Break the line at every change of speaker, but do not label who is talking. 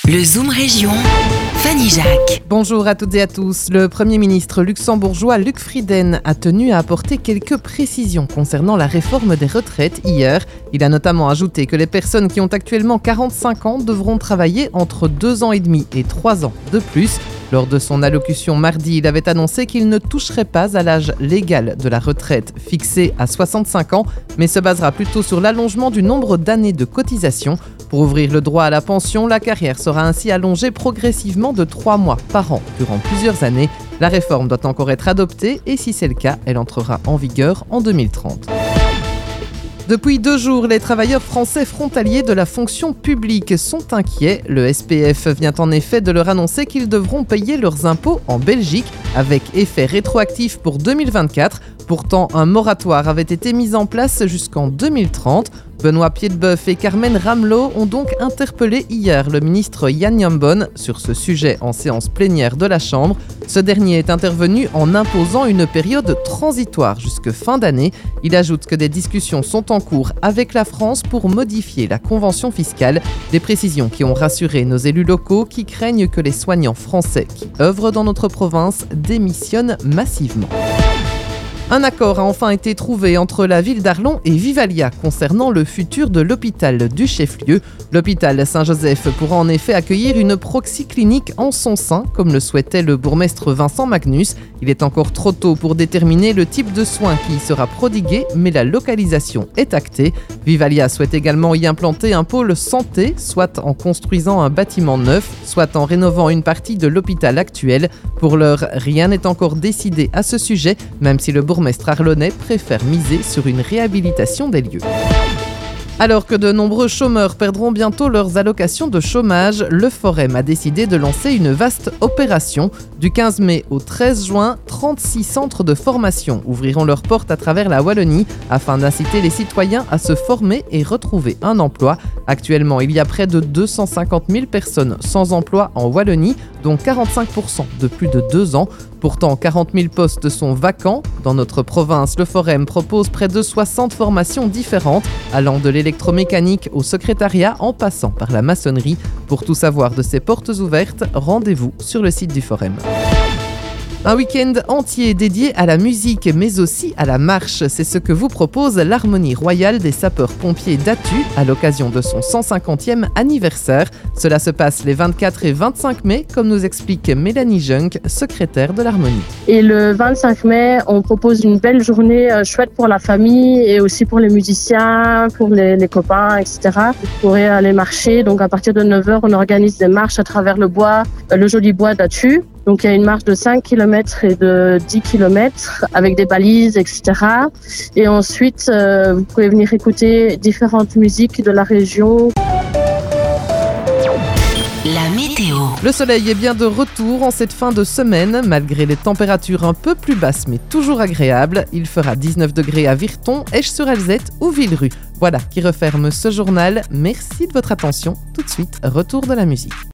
Le Zoom Région, Fanny Jacques.
Bonjour à toutes et à tous. Le Premier ministre luxembourgeois Luc Frieden a tenu à apporter quelques précisions concernant la réforme des retraites hier. Il a notamment ajouté que les personnes qui ont actuellement 45 ans devront travailler entre 2 ans et demi et 3 ans de plus. Lors de son allocution mardi, il avait annoncé qu'il ne toucherait pas à l'âge légal de la retraite fixé à 65 ans, mais se basera plutôt sur l'allongement du nombre d'années de cotisation. Pour ouvrir le droit à la pension, la carrière sera ainsi allongée progressivement de 3 mois par an durant plusieurs années. La réforme doit encore être adoptée et si c'est le cas, elle entrera en vigueur en 2030. Depuis 2 jours, les travailleurs français frontaliers de la fonction publique sont inquiets. Le SPF vient en effet de leur annoncer qu'ils devront payer leurs impôts en Belgique avec effet rétroactif pour 2024. Pourtant, un moratoire avait été mis en place jusqu'en 2030. Benoît Piedboeuf et Carmen Ramelot ont donc interpellé hier le ministre Jan Jambon sur ce sujet en séance plénière de la Chambre. Ce dernier est intervenu en imposant une période transitoire jusque fin d'année. Il ajoute que des discussions sont en cours avec la France pour modifier la convention fiscale. Des précisions qui ont rassuré nos élus locaux qui craignent que les soignants français qui œuvrent dans notre province démissionnent massivement. Un accord a enfin été trouvé entre la ville d'Arlon et Vivalia concernant le futur de l'hôpital du chef-lieu. L'hôpital Saint-Joseph pourra en effet accueillir une proxy-clinique en son sein, comme le souhaitait le bourgmestre Vincent Magnus. Il est encore trop tôt pour déterminer le type de soins qui y sera prodigué, mais la localisation est actée. Vivalia souhaite également y implanter un pôle santé, soit en construisant un bâtiment neuf, soit en rénovant une partie de l'hôpital actuel. Pour l'heure, rien n'est encore décidé à ce sujet, même si le bourgmestre arlonnais préfère miser sur une réhabilitation des lieux. Alors que de nombreux chômeurs perdront bientôt leurs allocations de chômage, le Forem a décidé de lancer une vaste opération. Du 15 mai au 13 juin, 36 centres de formation ouvriront leurs portes à travers la Wallonie afin d'inciter les citoyens à se former et retrouver un emploi. Actuellement, il y a près de 250 000 personnes sans emploi en Wallonie, dont 45% de plus de 2 ans. Pourtant, 40 000 postes sont vacants. Dans notre province, le Forem propose près de 60 formations différentes, allant de l'électromécanique au secrétariat en passant par la maçonnerie. Pour tout savoir de ces portes ouvertes, rendez-vous sur le site du Forem. Un week-end entier dédié à la musique mais aussi à la marche, c'est ce que vous propose l'Harmonie royale des sapeurs-pompiers d'Attu à l'occasion de son 150e anniversaire. Cela se passe les 24 et 25 mai, comme nous explique Mélanie Junk, secrétaire de l'Harmonie.
Et le 25 mai, on propose une belle journée chouette pour la famille et aussi pour les musiciens, pour les copains, etc. Vous pourrez aller marcher, donc à partir de 9h, on organise des marches à travers le bois, le joli bois d'Attu. Donc il y a une marche de 5 km et de 10 km avec des balises, etc. Et ensuite, vous pouvez venir écouter différentes musiques de la région.
La météo.
Le soleil est bien de retour en cette fin de semaine, malgré les températures un peu plus basses mais toujours agréables. Il fera 19 degrés à Virton, Esch-sur-Alzette ou Villerue. Voilà qui referme ce journal. Merci de votre attention. Tout de suite, retour de la musique.